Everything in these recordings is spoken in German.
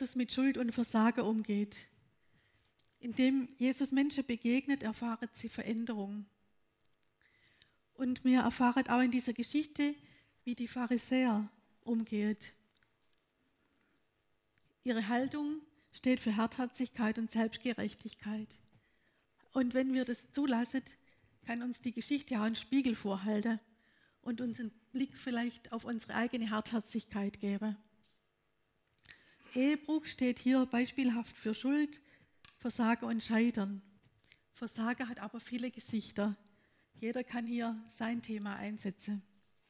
Jesus mit Schuld und Versagen umgeht. Indem Jesus Menschen begegnet, erfahren sie Veränderung. Und wir erfahren auch in dieser Geschichte, wie die Pharisäer umgeht. Ihre Haltung steht für Hartherzigkeit und Selbstgerechtigkeit. Und wenn wir das zulassen, kann uns die Geschichte auch einen Spiegel vorhalten und uns einen Blick vielleicht auf unsere eigene Hartherzigkeit geben. Ehebruch steht hier beispielhaft für Schuld, Versagen und Scheitern. Versagen hat aber viele Gesichter. Jeder kann hier sein Thema einsetzen.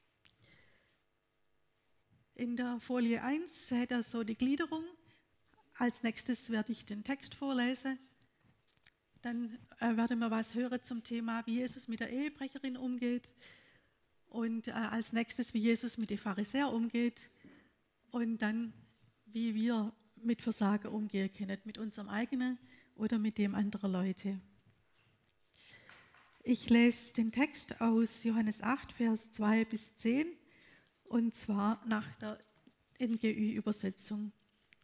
In der Folie 1 seht ihr so die Gliederung. Als nächstes werde ich den Text vorlesen. Dann werden wir was hören zum Thema, wie Jesus mit der Ehebrecherin umgeht. Und als nächstes, wie Jesus mit den Pharisäern umgeht. Und dann, wie wir mit Versagen umgehen können, mit unserem eigenen oder mit dem anderer Leute. Ich lese den Text aus Johannes 8, Vers 2 bis 10, und zwar nach der NGÜ-Übersetzung.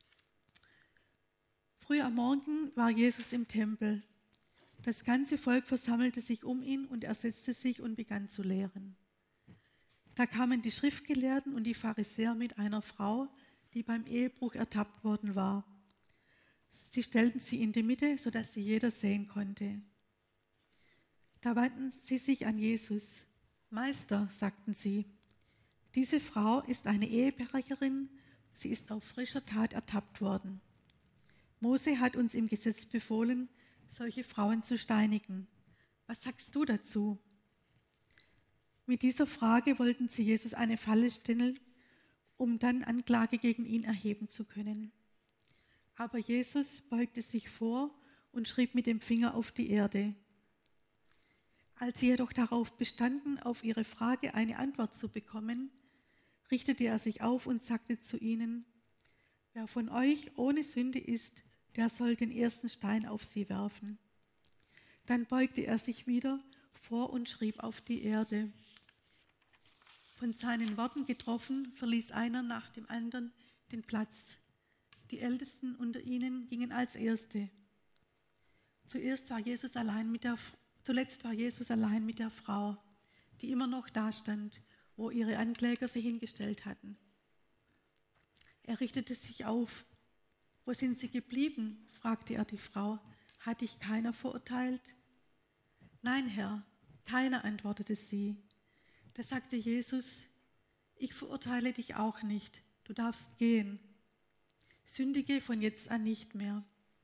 Früh am Morgen war Jesus im Tempel. Das ganze Volk versammelte sich um ihn und er setzte sich und begann zu lehren. Da kamen die Schriftgelehrten und die Pharisäer mit einer Frau, die beim Ehebruch ertappt worden war. Sie stellten sie in die Mitte, sodass sie jeder sehen konnte. Da wandten sie sich an Jesus. Meister, sagten sie, diese Frau ist eine Ehebrecherin, sie ist auf frischer Tat ertappt worden. Mose hat uns im Gesetz befohlen, solche Frauen zu steinigen. Was sagst du dazu? Mit dieser Frage wollten sie Jesus eine Falle stellen, um dann Anklage gegen ihn erheben zu können. Aber Jesus beugte sich vor und schrieb mit dem Finger auf die Erde. Als sie jedoch darauf bestanden, auf ihre Frage eine Antwort zu bekommen, richtete er sich auf und sagte zu ihnen, wer von euch ohne Sünde ist, der soll den ersten Stein auf sie werfen. Dann beugte er sich wieder vor und schrieb auf die Erde. Von seinen Worten getroffen, verließ einer nach dem anderen den Platz. Die Ältesten unter ihnen gingen als Erste. Zuletzt war Jesus allein mit der Frau, die immer noch dastand, wo ihre Ankläger sie hingestellt hatten. Er richtete sich auf. Wo sind sie geblieben? Fragte er die Frau. Hat dich keiner verurteilt? Nein, Herr, keiner, antwortete sie. Da sagte Jesus, ich verurteile dich auch nicht, du darfst gehen. Sündige von jetzt an nicht mehr.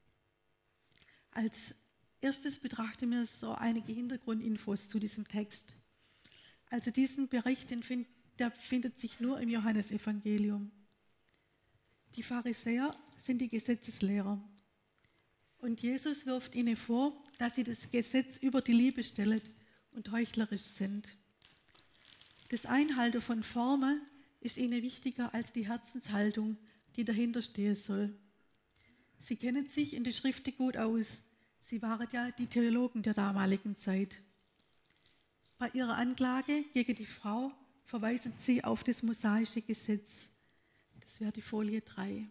Als erstes betrachten wir so einige Hintergrundinfos zu diesem Text. Also diesen Bericht, der findet sich nur im Johannesevangelium. Die Pharisäer sind die Gesetzeslehrer. Und Jesus wirft ihnen vor, dass sie das Gesetz über die Liebe stellen und heuchlerisch sind. Das Einhalten von Formen ist ihnen wichtiger als die Herzenshaltung, die dahinter stehen soll. Sie kennen sich in der Schrift gut aus. Sie waren ja die Theologen der damaligen Zeit. Bei ihrer Anklage gegen die Frau verweisen sie auf das mosaische Gesetz. Das wäre die Folie 3.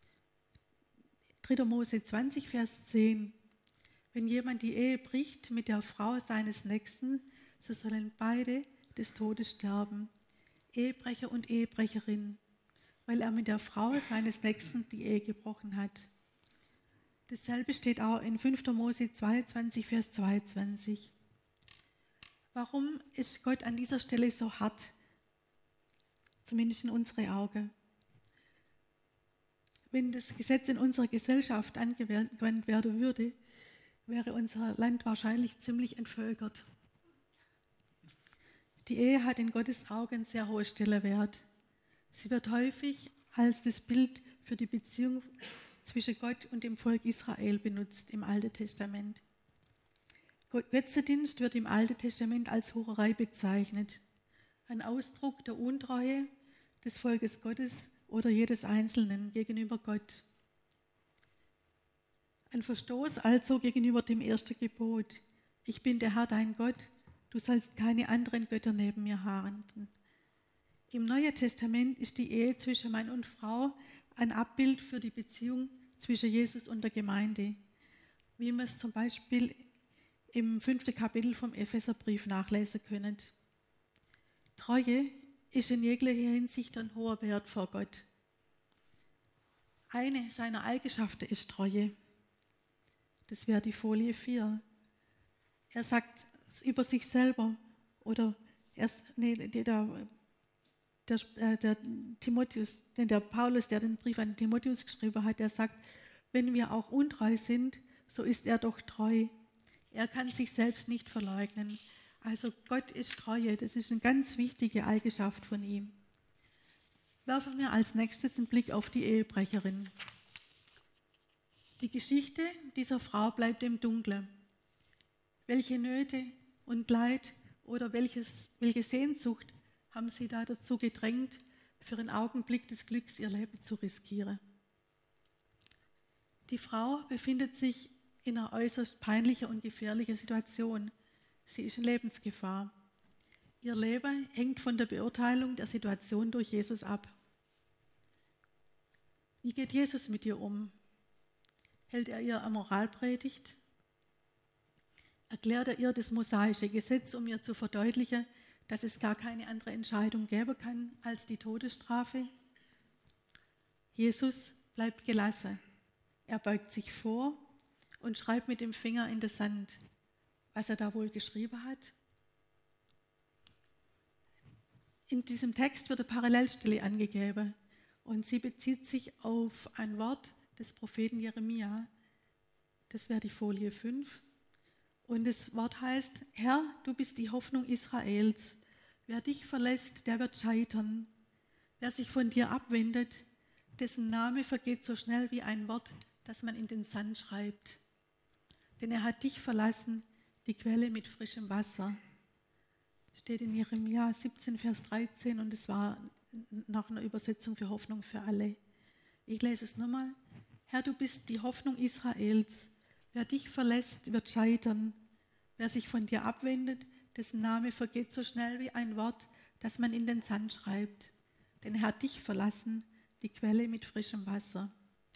3. Mose 20, Vers 10. Wenn jemand die Ehe bricht mit der Frau seines Nächsten, so sollen beide des Todes sterben, Ehebrecher und Ehebrecherin, weil er mit der Frau seines Nächsten die Ehe gebrochen hat. Dasselbe steht auch in 5. Mose 22, Vers 22. Warum ist Gott an dieser Stelle so hart? Zumindest in unsere Augen. Wenn das Gesetz in unserer Gesellschaft angewandt werden würde, wäre unser Land wahrscheinlich ziemlich entvölkert. Die Ehe hat in Gottes Augen sehr hohen Stellenwert. Sie wird häufig als das Bild für die Beziehung zwischen Gott und dem Volk Israel benutzt im Alten Testament. Götzendienst wird im Alten Testament als Hurerei bezeichnet, ein Ausdruck der Untreue des Volkes Gottes oder jedes Einzelnen gegenüber Gott. Ein Verstoß also gegenüber dem ersten Gebot. Ich bin der Herr, dein Gott, du sollst keine anderen Götter neben mir haben. Im Neuen Testament ist die Ehe zwischen Mann und Frau ein Abbild für die Beziehung zwischen Jesus und der Gemeinde, wie wir es zum Beispiel im 5. Kapitel vom Epheserbrief nachlesen können. Treue ist in jeglicher Hinsicht ein hoher Wert vor Gott. Eine seiner Eigenschaften ist Treue. Das wäre die Folie 4. Er sagt über sich selber, oder der Timotheus, der Paulus, der den Brief an Timotheus geschrieben hat, der sagt, wenn wir auch untreu sind, so ist er doch treu. Er kann sich selbst nicht verleugnen. Also Gott ist Treue, das ist eine ganz wichtige Eigenschaft von ihm. Werfen wir als nächstes einen Blick auf die Ehebrecherin. Die Geschichte dieser Frau bleibt im Dunkeln. Welche Nöte und Leid oder welche Sehnsucht haben sie da dazu gedrängt, für einen Augenblick des Glücks ihr Leben zu riskieren? Die Frau befindet sich in einer äußerst peinlichen und gefährlichen Situation. Sie ist in Lebensgefahr. Ihr Leben hängt von der Beurteilung der Situation durch Jesus ab. Wie geht Jesus mit ihr um? Hält er ihr eine Moralpredigt? Erklärt er ihr das mosaische Gesetz, um ihr zu verdeutlichen, dass es gar keine andere Entscheidung geben kann als die Todesstrafe? Jesus bleibt gelassen. Er beugt sich vor und schreibt mit dem Finger in den Sand. Was er da wohl geschrieben hat? In diesem Text wird eine Parallelstelle angegeben und sie bezieht sich auf ein Wort des Propheten Jeremia. Das wäre die Folie 5. Und das Wort heißt, Herr, du bist die Hoffnung Israels. Wer dich verlässt, der wird scheitern. Wer sich von dir abwendet, dessen Name vergeht so schnell wie ein Wort, das man in den Sand schreibt. Denn er hat dich verlassen, die Quelle mit frischem Wasser. Steht in Jeremia 17, Vers 13 und es war nach einer Übersetzung für Hoffnung für alle. Ich lese es nochmal. Herr, du bist die Hoffnung Israels. Wer dich verlässt, wird scheitern. Wer sich von dir abwendet, dessen Name vergeht so schnell wie ein Wort, das man in den Sand schreibt. Denn er hat dich verlassen, die Quelle mit frischem Wasser.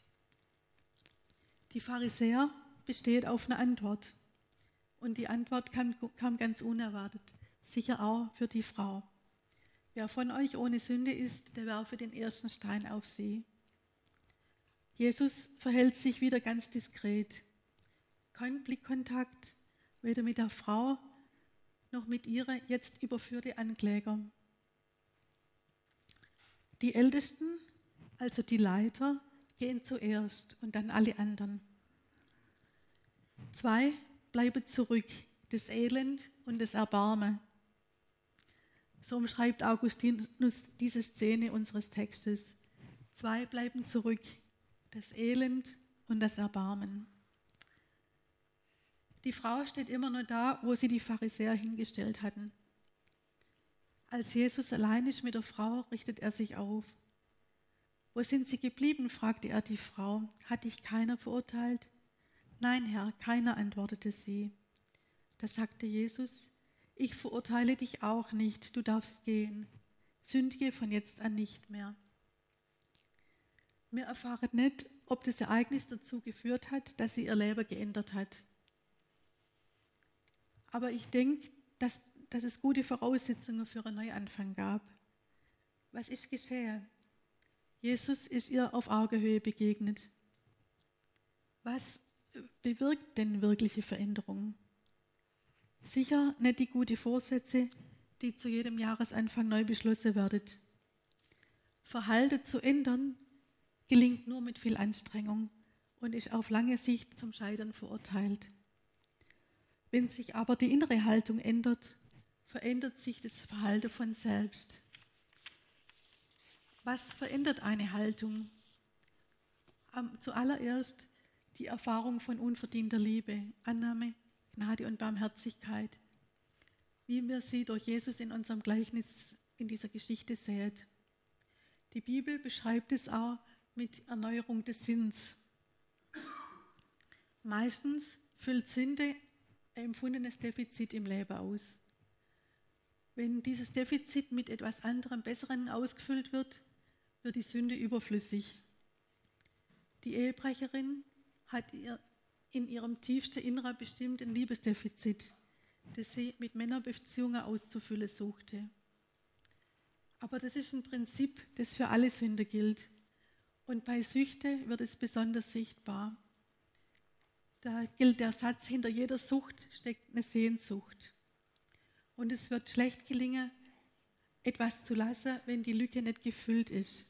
Die Pharisäer besteht auf eine Antwort. Und die Antwort kam ganz unerwartet, sicher auch für die Frau. Wer von euch ohne Sünde ist, der werfe den ersten Stein auf sie. Jesus verhält sich wieder ganz diskret. Kein Blickkontakt, weder mit der Frau noch mit ihrer jetzt überführten Ankläger. Die Ältesten, also die Leiter, gehen zuerst und dann alle anderen. 2 bleiben zurück, das Elend und das Erbarmen. So umschreibt Augustinus diese Szene unseres Textes. 2 bleiben zurück, das Elend und das Erbarmen. Die Frau steht immer nur da, wo sie die Pharisäer hingestellt hatten. Als Jesus allein ist mit der Frau, richtet er sich auf. Wo sind sie geblieben, fragte er die Frau. Hat dich keiner verurteilt? Nein, Herr, keiner, antwortete sie. Da sagte Jesus, ich verurteile dich auch nicht, du darfst gehen. Sündige von jetzt an nicht mehr. Wir erfahren nicht, ob das Ereignis dazu geführt hat, dass sie ihr Leben geändert hat. Aber ich denke, dass es gute Voraussetzungen für einen Neuanfang gab. Was ist geschehen? Jesus ist ihr auf Augenhöhe begegnet. Was bewirkt denn wirkliche Veränderung? Sicher nicht die guten Vorsätze, die zu jedem Jahresanfang neu beschlossen werden. Verhalten zu ändern gelingt nur mit viel Anstrengung und ist auf lange Sicht zum Scheitern verurteilt. Wenn sich aber die innere Haltung ändert, verändert sich das Verhalten von selbst. Was verändert eine Haltung? Zuallererst die Erfahrung von unverdienter Liebe, Annahme, Gnade und Barmherzigkeit, wie wir sie durch Jesus in unserem Gleichnis in dieser Geschichte sehen. Die Bibel beschreibt es auch mit Erneuerung des Sinns. Meistens füllt Sünde ein empfundenes Defizit im Leben aus. Wenn dieses Defizit mit etwas anderem, Besseren ausgefüllt wird, wird die Sünde überflüssig. Die Ehebrecherin hat in ihrem tiefsten Inneren bestimmt ein Liebesdefizit, das sie mit Männerbeziehungen auszufüllen suchte. Aber das ist ein Prinzip, das für alle Sünder gilt. Und bei Süchte wird es besonders sichtbar. Da gilt der Satz, hinter jeder Sucht steckt eine Sehnsucht. Und es wird schlecht gelingen, etwas zu lassen, wenn die Lücke nicht gefüllt ist.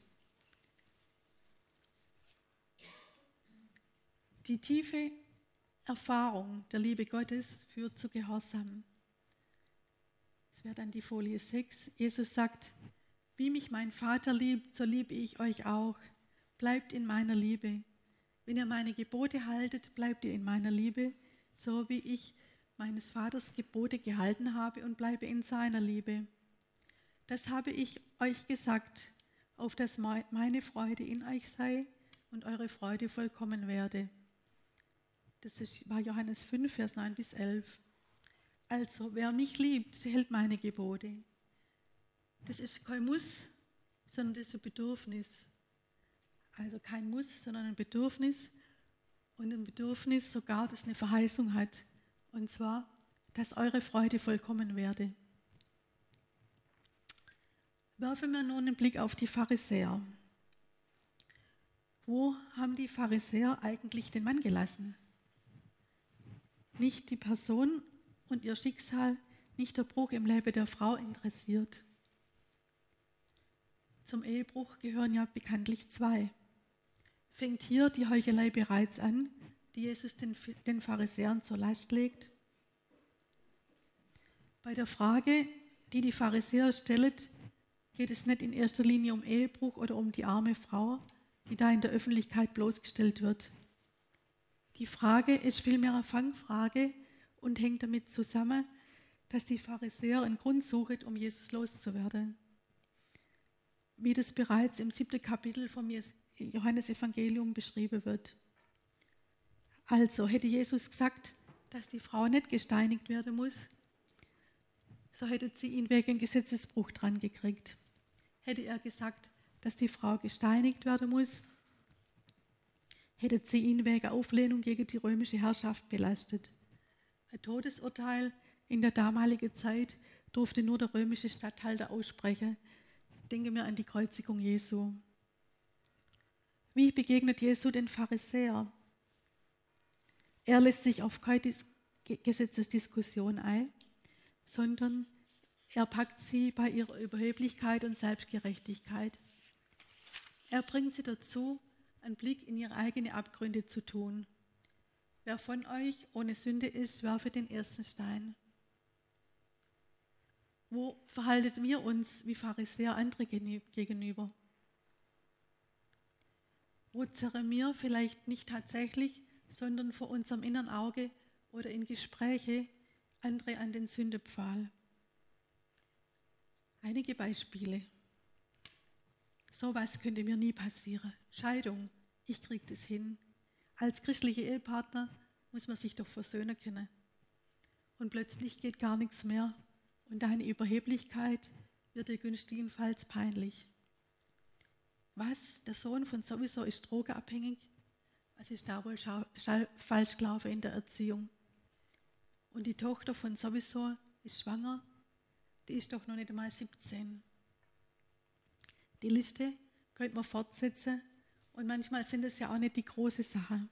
Die tiefe Erfahrung der Liebe Gottes führt zu Gehorsam. Das wäre dann die Folie 6. Jesus sagt, wie mich mein Vater liebt, so liebe ich euch auch. Bleibt in meiner Liebe. Wenn ihr meine Gebote haltet, bleibt ihr in meiner Liebe, so wie ich meines Vaters Gebote gehalten habe und bleibe in seiner Liebe. Das habe ich euch gesagt, auf dass meine Freude in euch sei und eure Freude vollkommen werde. Das war Johannes 5, Vers 9 bis 11. Also, wer mich liebt, hält meine Gebote. Das ist kein Muss, sondern das ist ein Bedürfnis. Also kein Muss, sondern ein Bedürfnis. Und ein Bedürfnis sogar, das eine Verheißung hat. Und zwar, dass eure Freude vollkommen werde. Werfen wir nun einen Blick auf die Pharisäer. Wo haben die Pharisäer eigentlich den Mann gelassen? Nicht die Person und ihr Schicksal, nicht der Bruch im Leben der Frau interessiert. Zum Ehebruch gehören ja bekanntlich zwei. Fängt hier die Heuchelei bereits an, die Jesus den Pharisäern zur Last legt? Bei der Frage, die die Pharisäer stellt, geht es nicht in erster Linie um Ehebruch oder um die arme Frau, die da in der Öffentlichkeit bloßgestellt wird. Die Frage ist vielmehr eine Fangfrage und hängt damit zusammen, dass die Pharisäer einen Grund suchen, um Jesus loszuwerden. Wie das bereits im 7. Kapitel vom Johannesevangelium beschrieben wird. Also hätte Jesus gesagt, dass die Frau nicht gesteinigt werden muss, so hätte sie ihn wegen Gesetzesbruch dran gekriegt. Hätte er gesagt, dass die Frau gesteinigt werden muss, hätte sie ihn wegen Auflehnung gegen die römische Herrschaft belastet. Ein Todesurteil in der damaligen Zeit durfte nur der römische Statthalter aussprechen. Denken wir an die Kreuzigung Jesu. Wie begegnet Jesu den Pharisäer? Er lässt sich auf keine Gesetzesdiskussion ein, sondern er packt sie bei ihrer Überheblichkeit und Selbstgerechtigkeit. Er bringt sie dazu, einen Blick in ihre eigenen Abgründe zu tun. Wer von euch ohne Sünde ist, werfe den ersten Stein. Wo verhalten wir uns wie Pharisäer andere gegenüber? Wo zerren wir vielleicht nicht tatsächlich, sondern vor unserem inneren Auge oder in Gespräche andere an den Sündepfahl? Einige Beispiele. Sowas könnte mir nie passieren. Scheidung, ich kriege das hin. Als christliche Ehepartner muss man sich doch versöhnen können. Und plötzlich geht gar nichts mehr und deine Überheblichkeit wird dir günstigenfalls peinlich. Was? Der Sohn von sowieso ist drogenabhängig? Was ist da wohl falsch gelaufen in der Erziehung? Und die Tochter von sowieso ist schwanger? Die ist doch noch nicht einmal 17. Die Liste könnte man fortsetzen und manchmal sind es ja auch nicht die große Sache.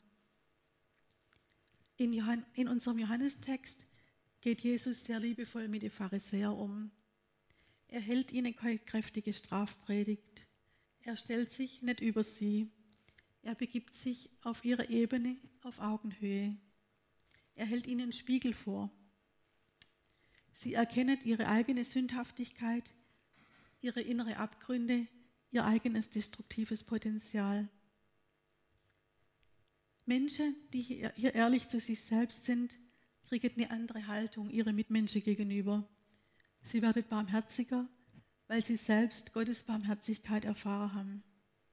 In unserem Johannestext geht Jesus sehr liebevoll mit den Pharisäern um. Er hält ihnen keine kräftige Strafpredigt. Er stellt sich nicht über sie. Er begibt sich auf ihre Ebene, auf Augenhöhe. Er hält ihnen einen Spiegel vor. Sie erkennen ihre eigene Sündhaftigkeit, ihre innere Abgründe, ihr eigenes destruktives Potenzial. Menschen, die hier ehrlich zu sich selbst sind, kriegen eine andere Haltung ihren Mitmenschen gegenüber. Sie werden barmherziger, weil sie selbst Gottes Barmherzigkeit erfahren haben.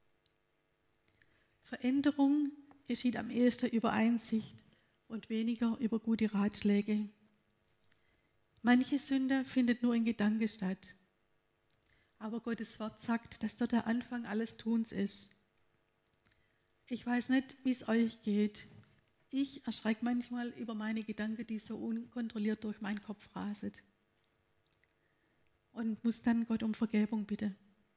Veränderung geschieht am ehesten über Einsicht und weniger über gute Ratschläge. Manche Sünde findet nur in Gedanken statt. Aber Gottes Wort sagt, dass dort der Anfang alles Tuns ist. Ich weiß nicht, wie es euch geht. Ich erschrecke manchmal über meine Gedanken, die so unkontrolliert durch meinen Kopf rasen. Und muss dann Gott um Vergebung bitten.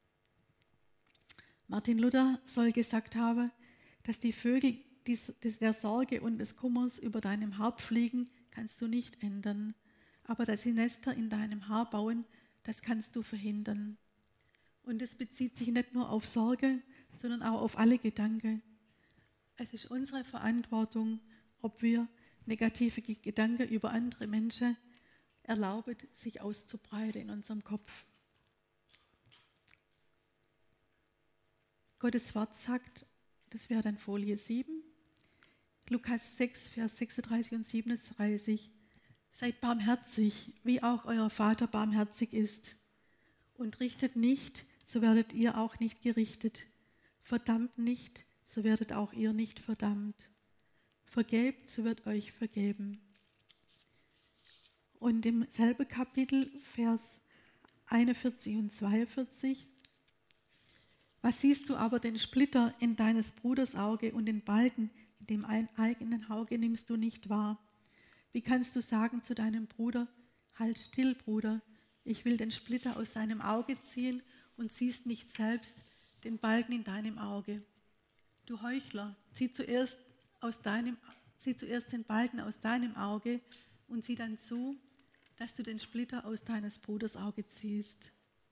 Martin Luther soll gesagt haben, dass die Vögel der Sorge und des Kummers über deinem Haupt fliegen, kannst du nicht ändern. Aber dass sie Nester in deinem Haar bauen, das kannst du verhindern. Und es bezieht sich nicht nur auf Sorge, sondern auch auf alle Gedanken. Es ist unsere Verantwortung, ob wir negative Gedanken über andere Menschen erlauben, sich auszubreiten in unserem Kopf. Gottes Wort sagt, das wäre dann Folie 7, Lukas 6, Vers 36 und 37, seid barmherzig, wie auch euer Vater barmherzig ist. Und richtet nicht, so werdet ihr auch nicht gerichtet. Verdammt nicht, so werdet auch ihr nicht verdammt. Vergebt, so wird euch vergeben. Und im selben Kapitel, Vers 41 und 42, was siehst du aber den Splitter in deines Bruders Auge und den Balken in dem eigenen Auge nimmst du nicht wahr? Wie kannst du sagen zu deinem Bruder, halt still, Bruder, ich will den Splitter aus deinem Auge ziehen und siehst nicht selbst den Balken in deinem Auge? Du Heuchler, zieh zuerst den Balken aus deinem Auge und sieh dann zu, dass du den Splitter aus deines Bruders Auge ziehst.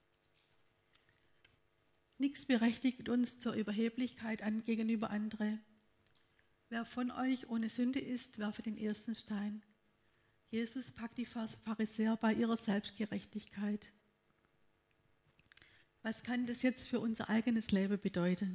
Nichts berechtigt uns zur Überheblichkeit gegenüber anderen. Wer von euch ohne Sünde ist, werfe den ersten Stein. Jesus packt die Pharisäer bei ihrer Selbstgerechtigkeit. Was kann das jetzt für unser eigenes Leben bedeuten?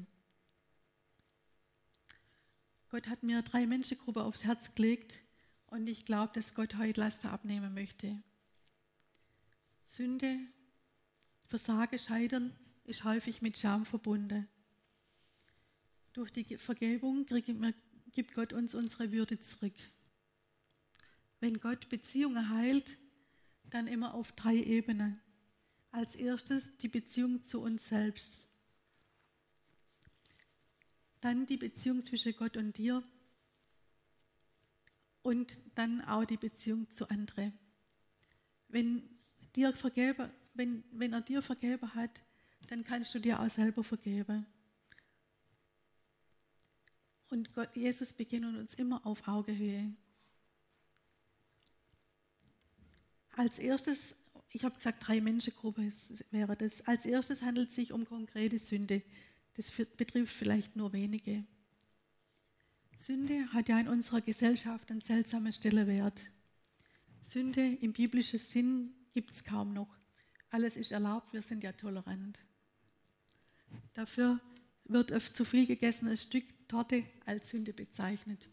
Gott hat mir 3 Menschengruppen aufs Herz gelegt und ich glaube, dass Gott heute Laster abnehmen möchte. Sünde, Versagen, Scheitern ist häufig mit Scham verbunden. Durch die Vergebung gibt Gott uns unsere Würde zurück. Wenn Gott Beziehungen heilt, dann immer auf 3 Ebenen. Als erstes die Beziehung zu uns selbst. Dann die Beziehung zwischen Gott und dir. Und dann auch die Beziehung zu anderen. Wenn er dir vergeben hat, dann kannst du dir auch selber vergeben. Und Jesus begegnet uns immer auf Augenhöhe. Als erstes, ich habe gesagt, 3 Menschengruppen wäre das. Als erstes handelt es sich um konkrete Sünde. Das betrifft vielleicht nur wenige. Sünde hat ja in unserer Gesellschaft einen seltsamen Stellenwert. Sünde im biblischen Sinn gibt es kaum noch. Alles ist erlaubt, wir sind ja tolerant. Dafür wird oft zu viel gegessenes Stück Torte als Sünde bezeichnet.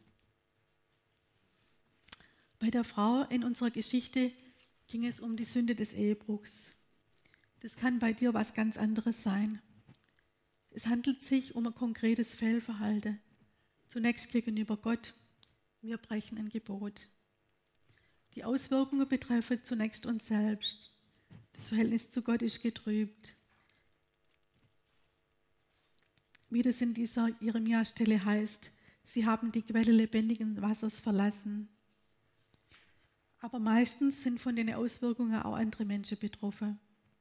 Bei der Frau in unserer Geschichte ging es um die Sünde des Ehebruchs. Das kann bei dir was ganz anderes sein. Es handelt sich um ein konkretes Fehlverhalten. Zunächst gegenüber Gott. Wir brechen ein Gebot. Die Auswirkungen betreffen zunächst uns selbst. Das Verhältnis zu Gott ist getrübt. Wie das in dieser Jeremia-Stelle heißt, sie haben die Quelle lebendigen Wassers verlassen. Aber meistens sind von den Auswirkungen auch andere Menschen betroffen.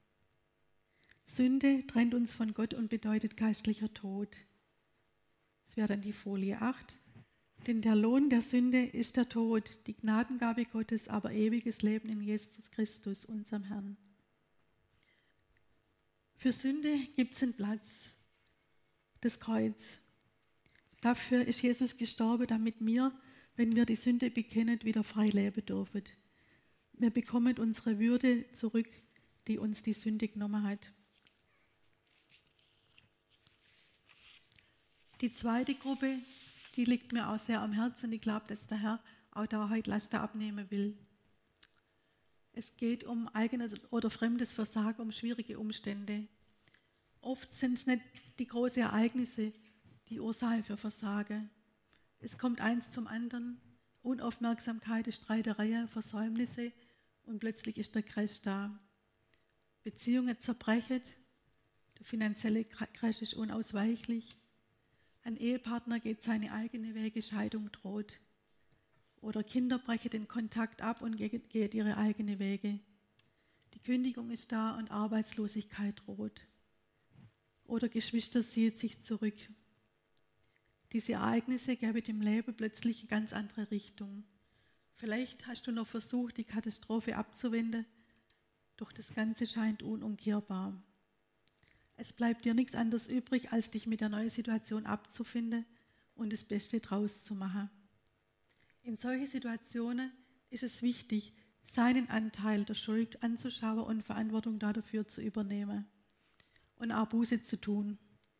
Sünde trennt uns von Gott und bedeutet geistlicher Tod. Das wäre dann die Folie 8. Denn der Lohn der Sünde ist der Tod, die Gnadengabe Gottes, aber ewiges Leben in Jesus Christus, unserem Herrn. Für Sünde gibt es einen Platz, das Kreuz. Dafür ist Jesus gestorben, damit wir, wenn wir die Sünde bekennen, wieder frei leben dürfen. Wir bekommen unsere Würde zurück, die uns die Sünde genommen hat. Die zweite Gruppe, die liegt mir auch sehr am Herzen. Ich glaube, dass der Herr auch da heute Laster abnehmen will. Es geht um eigenes oder fremdes Versagen, um schwierige Umstände. Oft sind es nicht die großen Ereignisse, die Ursache für Versagen. Es kommt eins zum anderen, Unaufmerksamkeit, Streitereien, Versäumnisse und plötzlich ist der Crash da. Beziehungen zerbrechen, der finanzielle Crash ist unausweichlich. Ein Ehepartner geht seine eigene Wege, Scheidung droht. Oder Kinder brechen den Kontakt ab und gehen ihre eigenen Wege. Die Kündigung ist da und Arbeitslosigkeit droht. Oder Geschwister ziehen sich zurück. Diese Ereignisse geben dem Leben plötzlich eine ganz andere Richtung. Vielleicht hast du noch versucht, die Katastrophe abzuwenden, doch das Ganze scheint unumkehrbar. Es bleibt dir nichts anderes übrig, als dich mit der neuen Situation abzufinden und das Beste draus zu machen. In solchen Situationen ist es wichtig, seinen Anteil der Schuld anzuschauen und Verantwortung dafür zu übernehmen und auch Buße zu tun.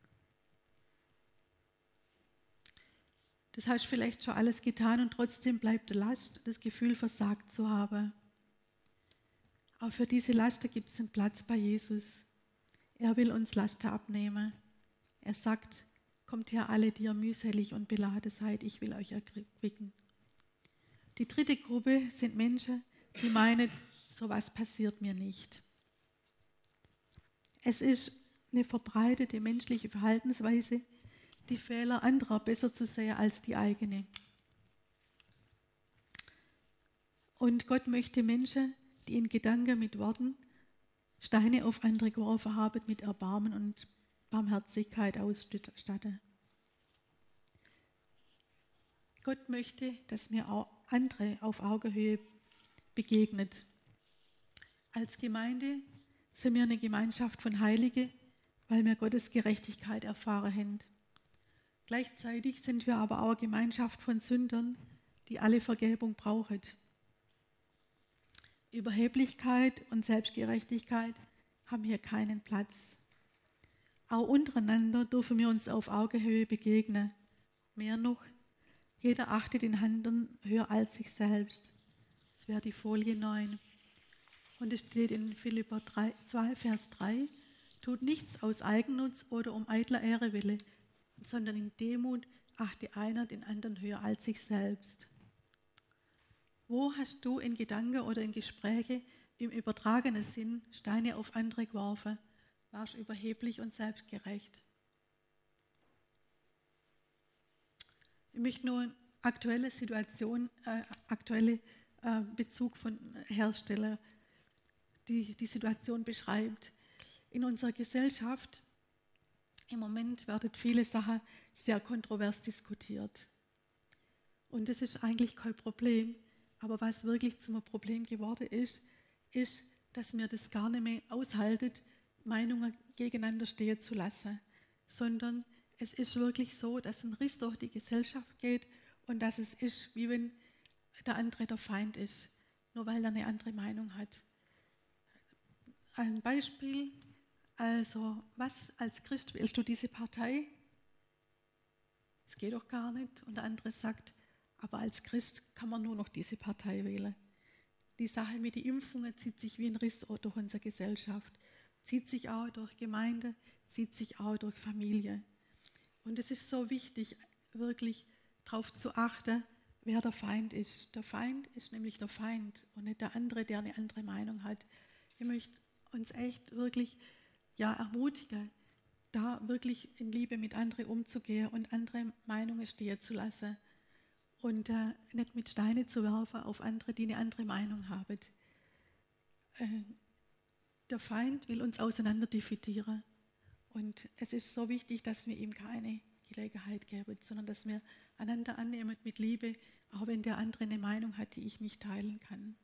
Das hast du vielleicht schon alles getan und trotzdem bleibt die Last, das Gefühl, versagt zu haben. Auch für diese Laster gibt es einen Platz bei Jesus. Er will uns Laster abnehmen. Er sagt, kommt her alle, die ihr mühselig und beladen seid, ich will euch erquicken. Die dritte Gruppe sind Menschen, die meinen, sowas passiert mir nicht. Es ist eine verbreitete menschliche Verhaltensweise, die Fehler anderer besser zu sehen als die eigene. Und Gott möchte Menschen, die in Gedanken mit Worten Steine auf andere geworfen haben, mit Erbarmen und Barmherzigkeit ausstatten. Gott möchte, dass mir auch andere auf Augenhöhe begegnet. Als Gemeinde sind wir eine Gemeinschaft von Heiligen, weil wir Gottes Gerechtigkeit erfahren haben. Gleichzeitig sind wir aber auch eine Gemeinschaft von Sündern, die alle Vergebung brauchen. Überheblichkeit und Selbstgerechtigkeit haben hier keinen Platz. Auch untereinander dürfen wir uns auf Augenhöhe begegnen. Mehr noch, jeder achtet den anderen höher als sich selbst. Das wäre die Folie 9. Und es steht in Philipper 2, Vers 3, tut nichts aus Eigennutz oder um eitler Ehre willen, sondern in Demut achte einer den anderen höher als sich selbst. Wo hast du in Gedanken oder in Gespräche im übertragenen Sinn Steine auf andere geworfen? Warst überheblich und selbstgerecht? Ich möchte nur eine aktuelle Situation, Bezug von Hersteller, die Situation beschreibt. In unserer Gesellschaft im Moment werden viele Sachen sehr kontrovers diskutiert. Und das ist eigentlich kein Problem. Aber was wirklich zum Problem geworden ist, dass mir das gar nicht mehr aushaltet, Meinungen gegeneinander stehen zu lassen. Sondern es ist wirklich so, dass ein Riss durch die Gesellschaft geht und dass es ist, wie wenn der andere der Feind ist, nur weil er eine andere Meinung hat. Ein Beispiel, also was als Christ wählst du diese Partei? Es geht doch gar nicht. Und der andere sagt, aber als Christ kann man nur noch diese Partei wählen. Die Sache mit den Impfungen zieht sich wie ein Riss durch unsere Gesellschaft, zieht sich auch durch Gemeinde, zieht sich auch durch Familie. Und es ist so wichtig, wirklich darauf zu achten, wer der Feind ist. Der Feind ist nämlich der Feind und nicht der andere, der eine andere Meinung hat. Ich möchte uns echt wirklich ermutigen, da wirklich in Liebe mit anderen umzugehen und andere Meinungen stehen zu lassen. Und nicht mit Steine zu werfen auf andere, die eine andere Meinung haben. Der Feind will uns auseinanderdividieren. Und es ist so wichtig, dass wir ihm keine Gelegenheit geben, sondern dass wir einander annehmen mit Liebe, auch wenn der andere eine Meinung hat, die ich nicht teilen kann.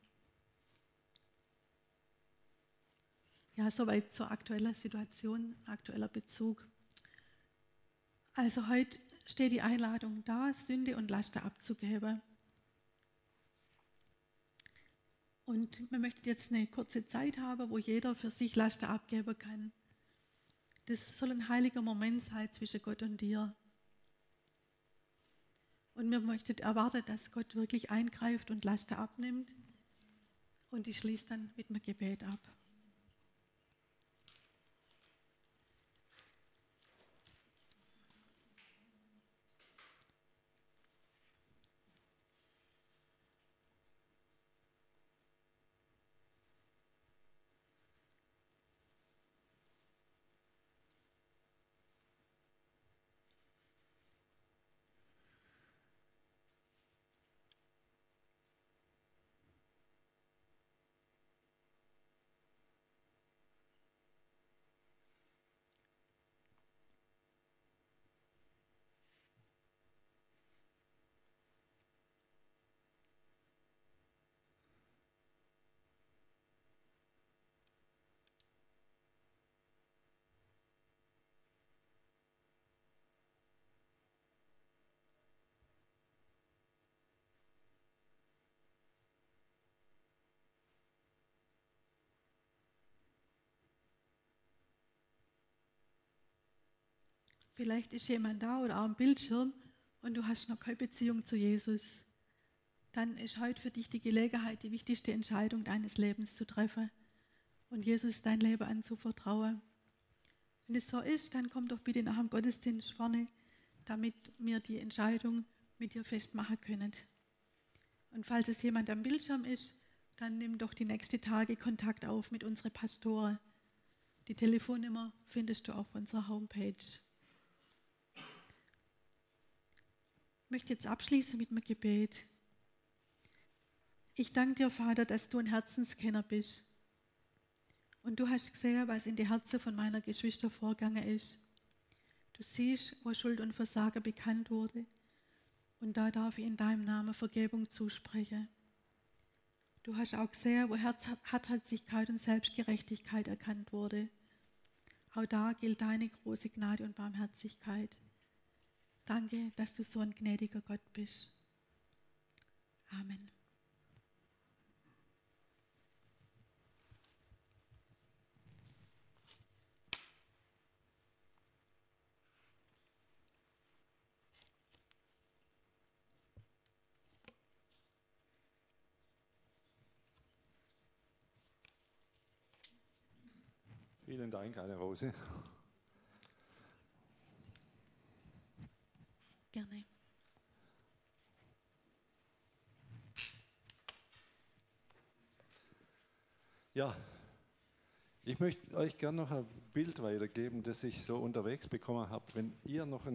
Ja, soweit zur aktuellen Situation, aktueller Bezug. Also heute steht die Einladung da, Sünde und Laster abzugeben. Und man möchte jetzt eine kurze Zeit haben, wo jeder für sich Laster abgeben kann. Das soll ein heiliger Moment sein zwischen Gott und dir. Und wir möchten erwarten, dass Gott wirklich eingreift und Laster abnimmt. Und ich schließe dann mit einem Gebet ab. Vielleicht ist jemand da oder auch am Bildschirm und du hast noch keine Beziehung zu Jesus. Dann ist heute für dich die Gelegenheit, die wichtigste Entscheidung deines Lebens zu treffen und Jesus dein Leben anzuvertrauen. Wenn es so ist, dann komm doch bitte nach dem Gottesdienst vorne, damit wir die Entscheidung mit dir festmachen können. Und falls es jemand am Bildschirm ist, dann nimm doch die nächsten Tage Kontakt auf mit unseren Pastoren. Die Telefonnummer findest du auf unserer Homepage. Ich möchte jetzt abschließen mit einem Gebet. Ich danke dir, Vater, dass du ein Herzenskenner bist. Und du hast gesehen, was in die Herzen von meiner Geschwister vorgegangen ist. Du siehst, wo Schuld und Versagen bekannt wurde. Und da darf ich in deinem Namen Vergebung zusprechen. Du hast auch gesehen, wo Hartherzigkeit und Selbstgerechtigkeit erkannt wurde. Auch da gilt deine große Gnade und Barmherzigkeit. Danke, dass du so ein gnädiger Gott bist. Amen. Vielen Dank, Anne-Rose. Gerne. Ja, ich möchte euch gerne noch ein Bild weitergeben, das ich so unterwegs bekommen habe. Wenn ihr noch ein